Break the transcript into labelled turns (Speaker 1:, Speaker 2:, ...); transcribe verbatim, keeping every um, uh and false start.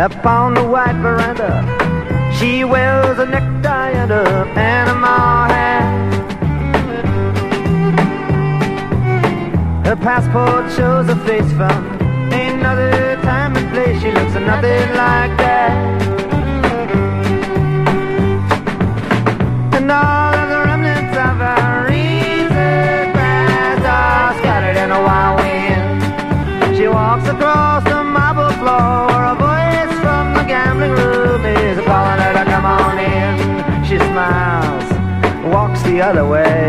Speaker 1: Up on the white veranda, she wears a necktie and a Panama hat. Her passport shows a face from another time and place. She looks nothing like that. And all of the remnants of her recent past are scattered in a wild wind. She walks across the marble floor. A voice from the gambling room is calling her to come on in. She smiles, walks the other way.